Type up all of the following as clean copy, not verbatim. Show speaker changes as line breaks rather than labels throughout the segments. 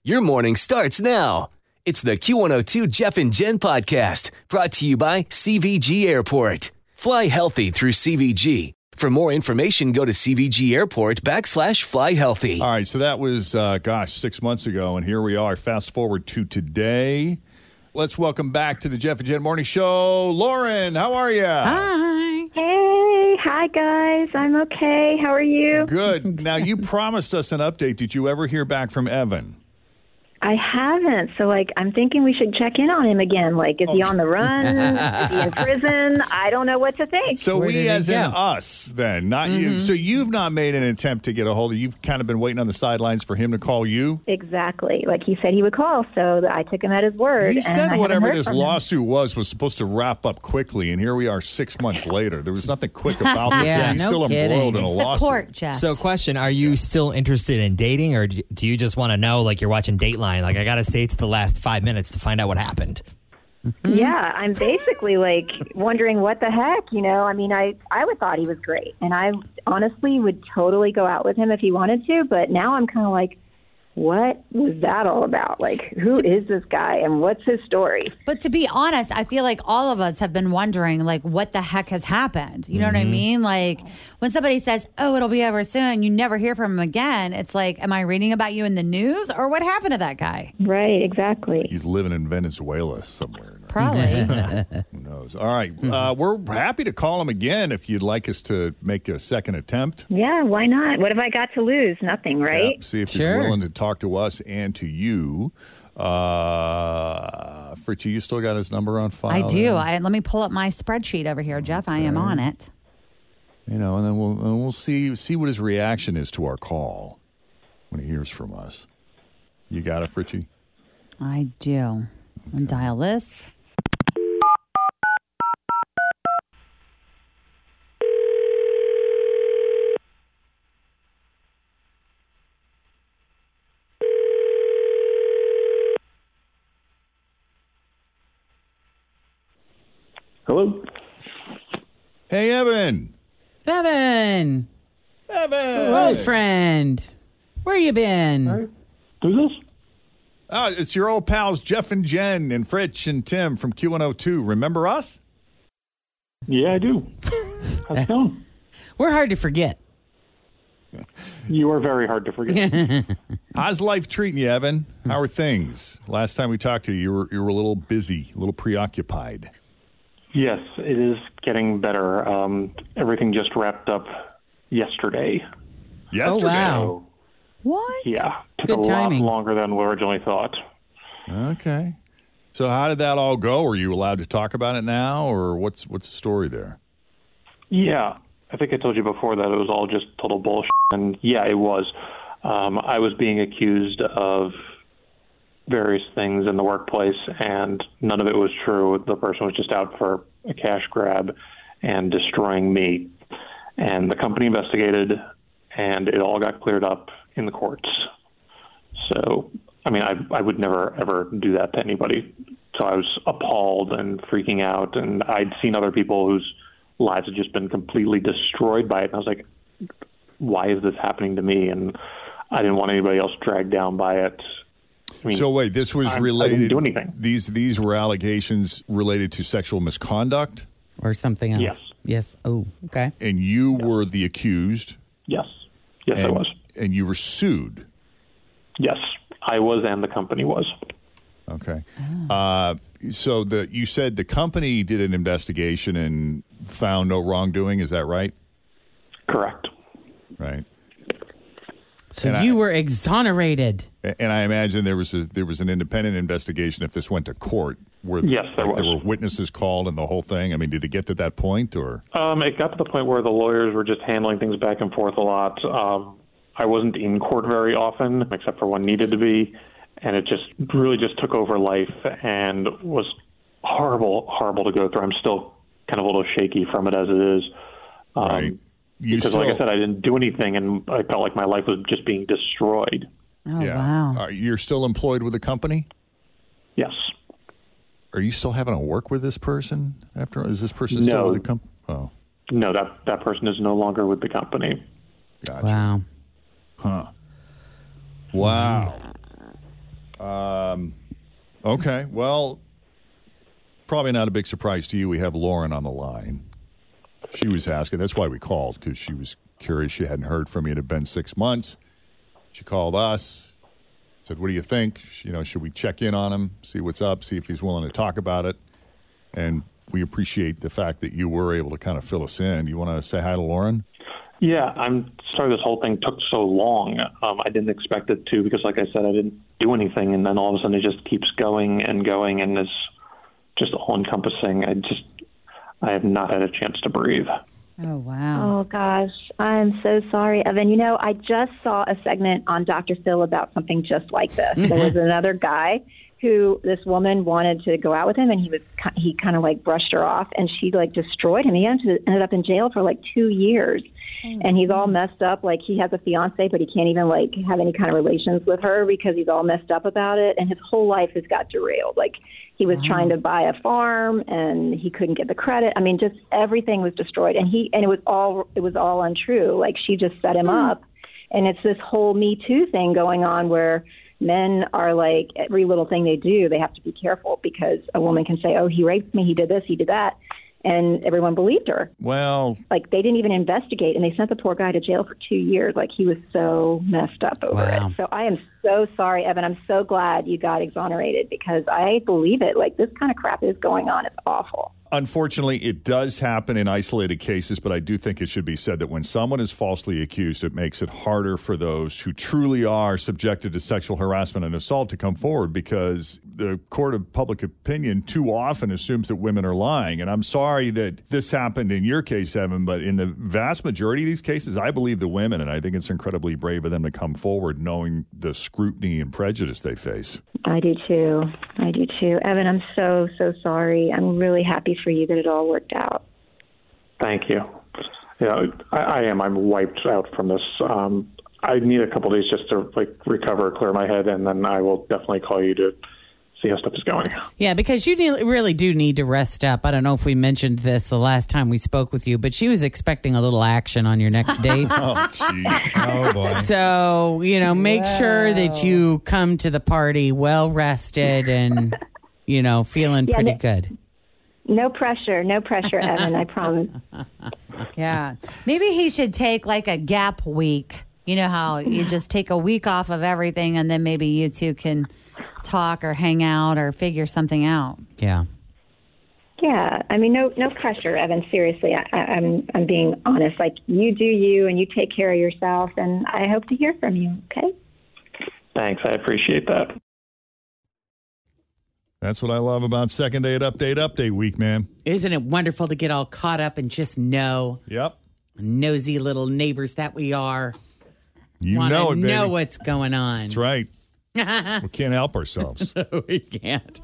Your morning starts now. It's the Q102 Jeff and Jen podcast brought to you by CVG Airport. Fly healthy through CVG. For more information, go to CVG Airport /fly healthy.
All right, so that was, 6 months ago, and here we are. Fast forward to today. Let's welcome back to the Jeff and Jen Morning Show, Lauren. How are you?
Hi.
Hey, hi guys. I'm okay. How are you?
Good. Now, you promised us an update. Did you ever hear back from Evan?
I haven't. So, I'm thinking we should check in on him again. Is he on the run? Is he in prison? I don't know what to think.
So we as in us, then, not you. So you've not made an attempt to get a hold of him. You've kind of been waiting on the sidelines for him to call you?
Exactly. He said he would call, so I took him at his word.
He said
and
whatever this lawsuit was supposed to wrap up quickly, and here we are 6 months later. There was nothing quick about this.
Yeah,
He's
no
still
kidding.
embroiled in a
It's the
lawsuit.
court, Jeff.
So, question, are you still interested in dating, or do you just want to know, you're watching Dateline, I got to stay to the last 5 minutes to find out what happened?
Yeah, I'm basically, wondering what the heck, I would thought he was great, and I honestly would totally go out with him if he wanted to, but now I'm kind of what was that all about? Who is this guy and what's his story?
But to be honest, I feel like all of us have been wondering, what the heck has happened? You know what I mean? When somebody says, oh, it'll be over soon, you never hear from him again. It's am I reading about you in the news or what happened to that guy?
Right, exactly.
He's living in Venezuela somewhere.
Probably.
Who knows? All right. We're happy to call him again if you'd like us to make a second attempt.
Yeah, why not? What have I got to lose? Nothing, right?
Yeah, see if he's willing to talk to us and to you. Fritchie, you still got his number on file?
I do. Let me pull up my spreadsheet over here, Jeff. I am on it.
And then we'll see what his reaction is to our call when he hears from us. You got it, Fritchie?
I do. And dial this.
Hello?
Hey, Evan.
Evan. Old friend. Where you been?
Who's this?
It's your old pals Jeff and Jen and Fritch and Tim from Q102. Remember us?
Yeah, I do. How's it going?
We're hard to forget.
You are very hard to forget.
How's life treating you, Evan? How are things? Last time we talked to you, you were a little busy, a little preoccupied.
Yes, it is getting better. Everything just wrapped up yesterday.
Yesterday?
Oh, wow.
So,
What?
yeah. Took
Good
a
timing.
lot longer than we originally thought.
Okay. So how did that all go? Are you allowed to talk about it now, or what's the story there?
Yeah. I think I told you before that it was all just total bullshit. And yeah, it was. I was being accused of various things in the workplace, and none of it was true. The person was just out for a cash grab and destroying me. And the company investigated, and it all got cleared up in the courts. So, I would never, ever do that to anybody. So I was appalled and freaking out, and I'd seen other people whose lives had just been completely destroyed by it. And I was like, why is this happening to me? And I didn't want anybody else dragged down by it.
So wait, this was related.
I didn't do anything.
These were allegations related to sexual misconduct?
Or something else.
Yes.
Yes. Oh, okay.
And you were the accused?
Yes. Yes, I was.
And you were sued?
Yes, I was, and the company was.
Okay. So you said the company did an investigation and found no wrongdoing. Is that right?
Correct.
Right.
So
And
you were exonerated.
And I imagine there was an independent investigation if this went to court.
Yes, there was.
There were witnesses called and the whole thing. Did it get to that point, or?
It got to the point where the lawyers were just handling things back and forth a lot. I wasn't in court very often, except for when needed to be, and it just really just took over life and was horrible to go through. I'm still kind of a little shaky from it as it is.
Right.
Because, like I said, I didn't do anything, and I felt like my life was just being destroyed.
Oh,
Yeah.
wow.
You're still employed with the company?
Yes.
Are you still having to work with this person after? Is this person still
No.
with the company? Oh,
No, that person is no longer with the company.
gotcha.
Wow.
Huh. Wow. Okay. Well, probably not a big surprise to you. We have Lauren on the line. She was asking. That's why we called, because she was curious. She hadn't heard from you. It had been 6 months. She called us, said, what do you think? Should we check in on him, see what's up, see if he's willing to talk about it? And we appreciate the fact that you were able to kind of fill us in. You want to say hi to Lauren?
Yeah, I'm sorry this whole thing took so long. I didn't expect it to, because like I said, I didn't do anything, and then all of a sudden it just keeps going, and is just all-encompassing. I have not had a chance to breathe.
Oh, wow.
Oh, gosh. I'm so sorry, Evan. I just saw a segment on Dr. Phil about something just like this. There was another guy who this woman wanted to go out with him, and he kind of like brushed her off, and she like destroyed him. He ended up in jail for like 2 years, and he's all messed up. Like, he has a fiance, but he can't even like have any kind of relations with her because he's all messed up about it, and his whole life has got derailed. Like, he was trying to buy a farm, and he couldn't get the credit. I mean, just everything was destroyed, and it was all untrue. Like, she just set him up, and it's this whole Me Too thing going on where men are like, every little thing they do, they have to be careful, because a woman can say, oh, he raped me, he did this, he did that, and everyone believed her.
Well,
like, they didn't even investigate, and they sent the poor guy to jail for 2 years. Like, he was so messed up over it. So I am so sorry, Evan. I'm so glad you got exonerated, because I believe it. Like, this kind of crap is going on. It's awful.
Unfortunately, it does happen in isolated cases, but I do think it should be said that when someone is falsely accused, it makes it harder for those who truly are subjected to sexual harassment and assault to come forward, because the court of public opinion too often assumes that women are lying. And I'm sorry that this happened in your case, Evan, but in the vast majority of these cases, I believe the women, and I think it's incredibly brave of them to come forward knowing the scrutiny and prejudice they face.
I do too. Evan, I'm so, so sorry. I'm really happy for you that it all worked out.
Thank you. I am. I'm wiped out from this. I need a couple of days just to recover, clear my head, and then I will definitely call you to see how stuff is going.
Yeah, because you really do need to rest up. I don't know if we mentioned this the last time we spoke with you, but she was expecting a little action on your next date.
Oh, jeez. Oh, boy.
So, make sure that you come to the party well rested and, feeling pretty good.
No pressure, Evan, I promise.
Yeah. Maybe he should take like a gap week. You know how you just take a week off of everything, and then maybe you two can talk or hang out or figure something out.
Yeah.
Yeah. I mean, no pressure, Evan. Seriously, I'm being honest. Like, you do you, and you take care of yourself, and I hope to hear from you. Okay?
Thanks. I appreciate that.
That's what I love about Second Date Update Week, man.
Isn't it wonderful to get all caught up and just know?
Yep.
Nosy little neighbors that we are.
You know it, baby.
Know what's going on.
That's right. We can't help ourselves.
No, we can't.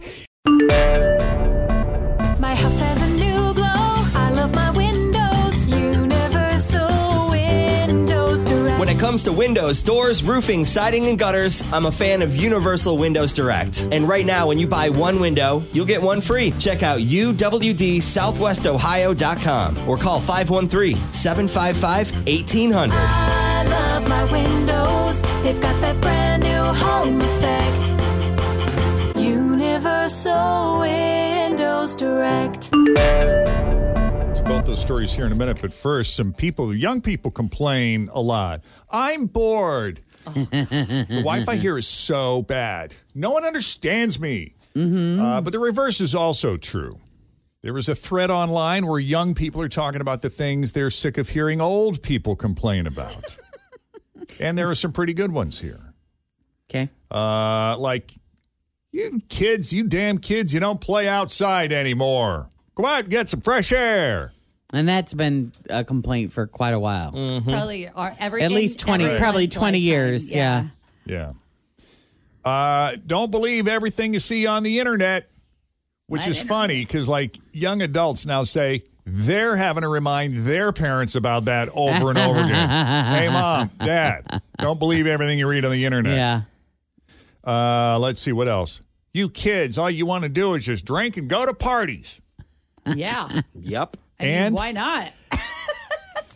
My house has a new glow. I love my windows. Universal Windows Direct.
When it comes to windows, doors, roofing, siding, and gutters, I'm a fan of Universal Windows Direct. And right now, when you buy one window, you'll get one free. Check out uwdsouthwestohio.com or call 513-755-1800.
I love my windows. They've got that brand new home effect. Universal Windows Direct.
It's both those stories here in a minute, but first, young people complain a lot. I'm bored. The Wi-Fi here is so bad. No one understands me. Mm-hmm. But the reverse is also true. There was a thread online where young people are talking about the things they're sick of hearing old people complain about. And there are some pretty good ones here.
Okay.
Like, you damn kids, you don't play outside anymore. Go out and get some fresh air.
And that's been a complaint for quite a while.
Mm-hmm. Probably everything.
At least 20 years. Yeah.
Yeah. Don't believe everything you see on the internet, which is funny because, like, young adults now say they're having to remind their parents about that over and over again. Hey, Mom, Dad, don't believe everything you read on the internet.
Yeah.
Let's see, what else? You kids, all you want to do is just drink and go to parties.
Yeah.
Yep.
I mean, why not?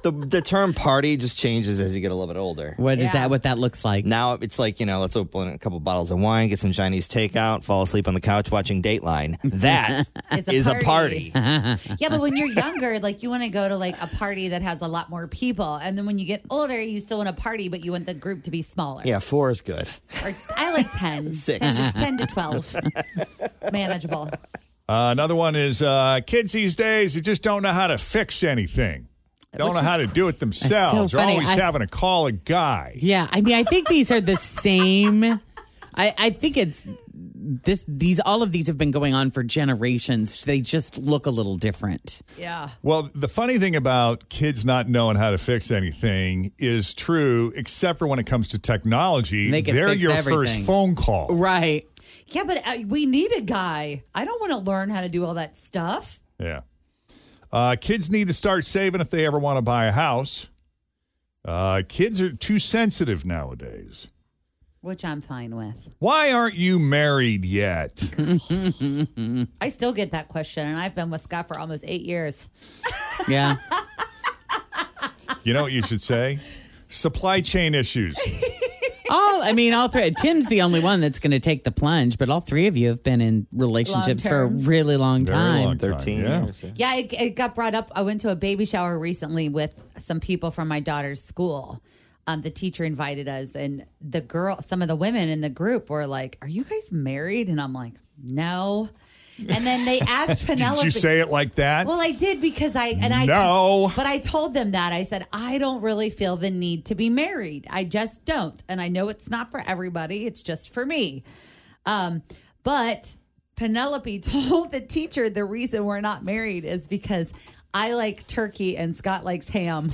The term party just changes as you get a little bit older.
What is that? What that looks like?
Now it's like, let's open a couple bottles of wine, get some Chinese takeout, fall asleep on the couch watching Dateline. That is a party.
Yeah, but when you're younger, like you want to go to like a party that has a lot more people, and then when you get older, you still want to party, but you want the group to be smaller.
Yeah, 4 is good.
Or, I like 10.
6.
10 to 12. It's manageable.
Another one is kids these days, they just don't know how to fix anything. Don't know how to do it themselves.
so
They're
funny.
always having to call a guy.
Yeah, I mean, I think these are the same. I think it's these. All of these have been going on for generations. They just look a little different.
Yeah.
Well, the funny thing about kids not knowing how to fix anything is true, except for when it comes to technology.
They can
They're
fix
your
everything.
first phone call.
Right.
Yeah, but we need a guy. I don't want to learn how to do all that stuff.
Yeah. Kids need to start saving if they ever want to buy a house. Kids are too sensitive nowadays.
Which I'm fine with.
Why aren't you married yet?
I still get that question, and I've been with Scott for almost 8 years.
Yeah.
You know what you should say? Supply chain issues.
All three. Tim's the only one that's going to take the plunge, but all three of you have been in relationships for a
Long-term.
really long
Very
time.
long time,
13
yeah.
years.
Yeah, it got brought up. I went to a baby shower recently with some people from my daughter's school. The teacher invited us, and some of the women in the group were like, "Are you guys married?" And I'm like, "No." And then they asked Penelope.
Did you say it like that?
Well, I did because
No.
but I told them that. I said, I don't really feel the need to be married. I just don't. And I know it's not for everybody. It's just for me. But Penelope told the teacher the reason we're not married is because I like turkey and Scott likes ham.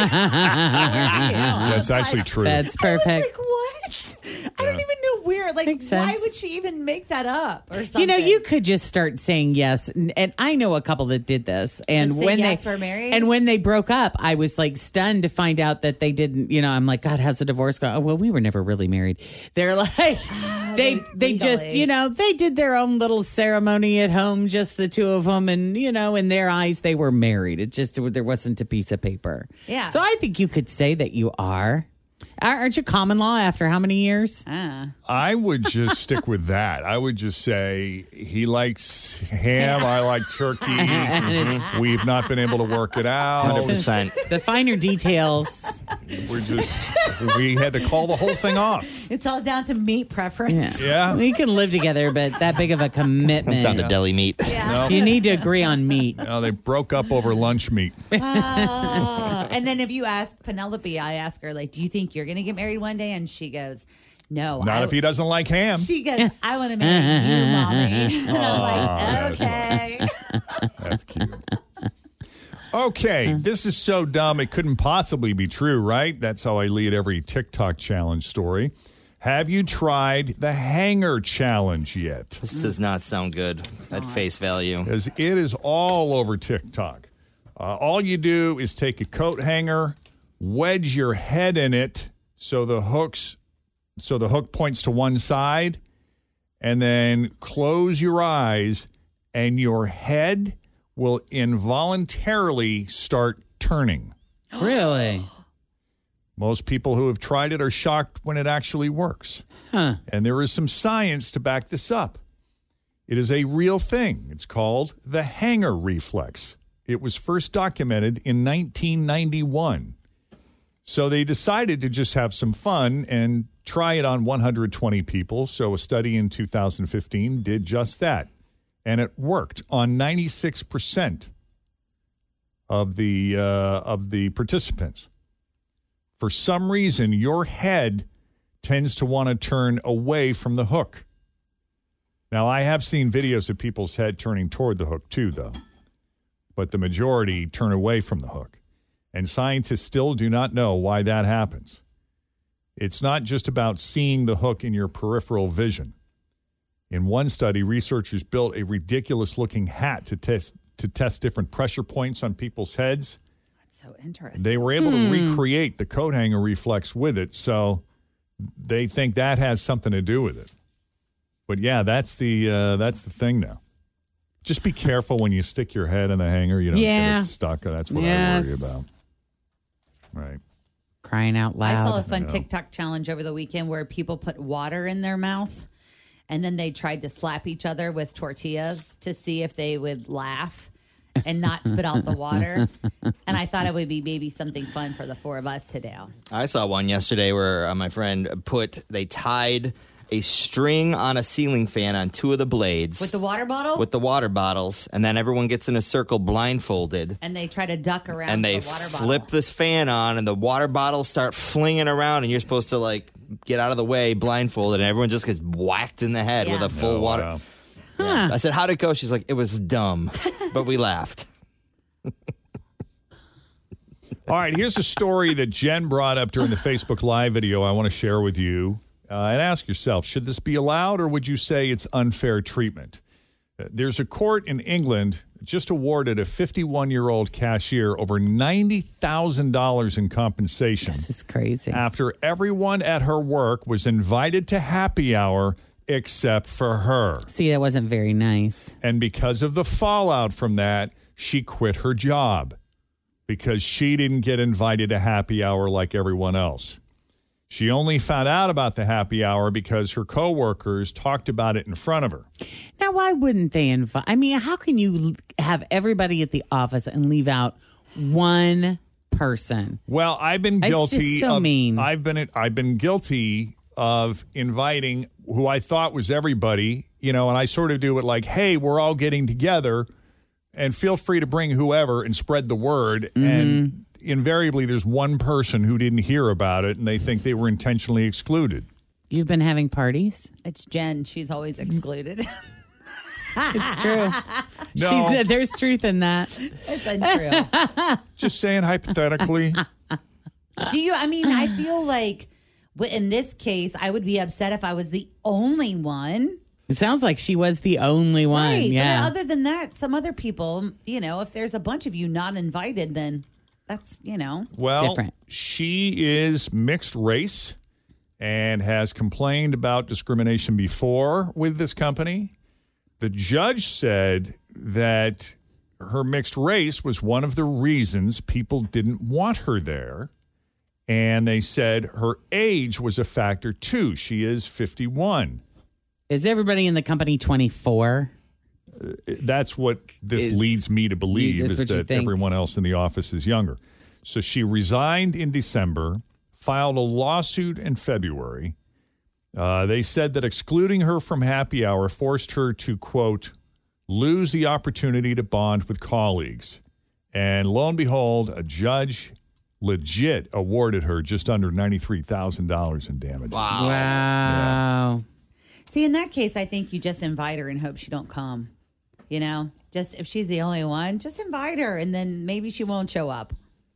That's actually true.
That's
I was
perfect.
like, what? I don't even know where. Like,
Makes
why
sense.
would she even make that up or something?
You know, you could just start saying yes, and I know a couple that did this. And
Just say
when
yes,
they
we're married?
and when they broke up, I was like stunned to find out that they didn't. You know, I'm like, God, how's the divorce go? Oh, well, we were never really married. They're like, they just,
legally.
you know, they did their own little ceremony at home, just the two of them, and you know, in their eyes, they were married. It just there wasn't a piece of paper.
Yeah.
So I think you could say that you are. Aren't you common law after how many years?
I would just stick with that. I would just say he likes ham. I like turkey. We've not been able to work it out.
100%.
The finer details.
We had to call the whole thing off.
It's all down to meat preference.
Yeah.
We can live together, but that big of a commitment.
Comes down to deli meat.
You need to agree on meat.
No, they broke up over lunch meat.
And then if you ask Penelope, I ask her, like, do you think you're going to get married one day? And she goes, no.
Not if he doesn't like ham.
She goes, I want to marry you, Mommy. And I'm like, okay.
That's cute. Okay, this is so dumb it couldn't possibly be true, right? That's how I lead every TikTok challenge story. Have you tried the hanger challenge yet?
This does not sound good at face value.
Because it is all over TikTok. All you do is take a coat hanger, wedge your head in it so the hook points to one side, and then close your eyes, and your head will involuntarily start turning.
Really?
Most people who have tried it are shocked when it actually works.
Huh.
And there is some science to back this up. It is a real thing. It's called the hanger reflex. It was first documented in 1991. So they decided to just have some fun and try it on 120 people. So a study in 2015 did just that. And it worked on 96% of the participants. For some reason, your head tends to want to turn away from the hook. Now, I have seen videos of people's head turning toward the hook too, though. But the majority turn away from the hook. And scientists still do not know why that happens. It's not just about seeing the hook in your peripheral vision. In one study, researchers built a ridiculous-looking hat to test different pressure points on people's heads.
That's so interesting.
They were able to recreate the coat hanger reflex with it, so they think that has something to do with it. But yeah, that's the thing now. Just be careful when you stick your head in the hanger. You don't get it stuck. That's what I worry about. Right.
Crying out loud.
I saw a fun TikTok challenge over the weekend where people put water in their mouth and then they tried to slap each other with tortillas to see if they would laugh and not spit out the water. And I thought it would be maybe something fun for the four of us to do.
I saw one yesterday where my friend they tied a string on a ceiling fan on two of the blades.
With the water bottle?
With the water bottles. And then everyone gets in a circle blindfolded.
And they try to duck around
And they
the water bottle.
flip this fan on and the water bottles start flinging around and you're supposed to like get out of the way blindfolded and everyone just gets whacked in the head with a full water.
Wow.
Yeah. I said, how'd it go? She's like, it was dumb, but we laughed.
All right, here's a story that Jen brought up during the Facebook Live video I want to share with you. And ask yourself, should this be allowed or would you say it's unfair treatment? There's a court in England just awarded a 51-year-old cashier over $90,000 in compensation.
This is crazy.
After everyone at her work was invited to happy hour except for her.
See, that wasn't very nice.
And because of the fallout from that, she quit her job because she didn't get invited to happy hour like everyone else. She only found out about the happy hour because her coworkers talked about it in front of her.
Now, why wouldn't they invite? I mean, how can you have everybody at the office and leave out one person?
Well, I've been guilty.
It's just so mean.
I've been guilty of inviting who I thought was everybody, and I sort of do it like, hey, we're all getting together and feel free to bring whoever and spread the word.
Mm-hmm.
And invariably there's one person who didn't hear about it and they think they were intentionally excluded.
You've been having parties?
It's Jen. She's always excluded.
It's true.
No.
She said there's truth in that.
It's untrue.
Just saying hypothetically.
I feel like in this case, I would be upset if I was the only one.
It sounds like she was the only one.
Right.
Yeah.
But other than that, some other people, if there's a bunch of you not invited, then that's,
Well,
different.
She is mixed race and has complained about discrimination before with this company. The judge said that her mixed race was one of the reasons people didn't want her there. And they said her age was a factor, too. She is 51.
Is everybody in the company 24?
That's what this leads me to believe, is that everyone else in the office is younger. So she resigned in December, filed a lawsuit in February. They said that excluding her from happy hour forced her to, quote, lose the opportunity to bond with colleagues. And lo and behold, a judge legit awarded her just under $93,000 in damages.
Wow.
Yeah.
See, in that case, I think you just invite her and hope she don't come. Just if she's the only one, just invite her and then maybe she won't show up.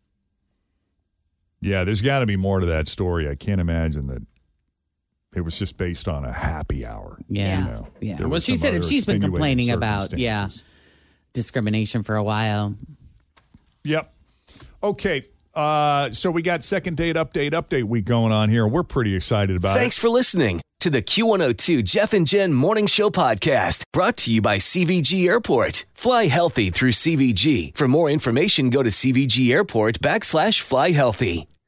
Yeah, there's got to be more to that story. I can't imagine that it was just based on a happy hour.
Yeah. Yeah.
There
Well,
was
she
some
said if
other
she's been
extenuating
complaining about,
circumstances.
discrimination for a while.
Yep. Okay. So we got second date update week going on here. We're pretty excited about
Thanks for listening to the Q102 Jeff and Jen Morning Show podcast, brought to you by CVG Airport. Fly healthy through CVG. For more information, go to CVG Airport /fly healthy.